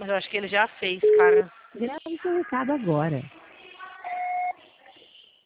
Mas eu acho que ele já fez, cara. Grave seu recado agora.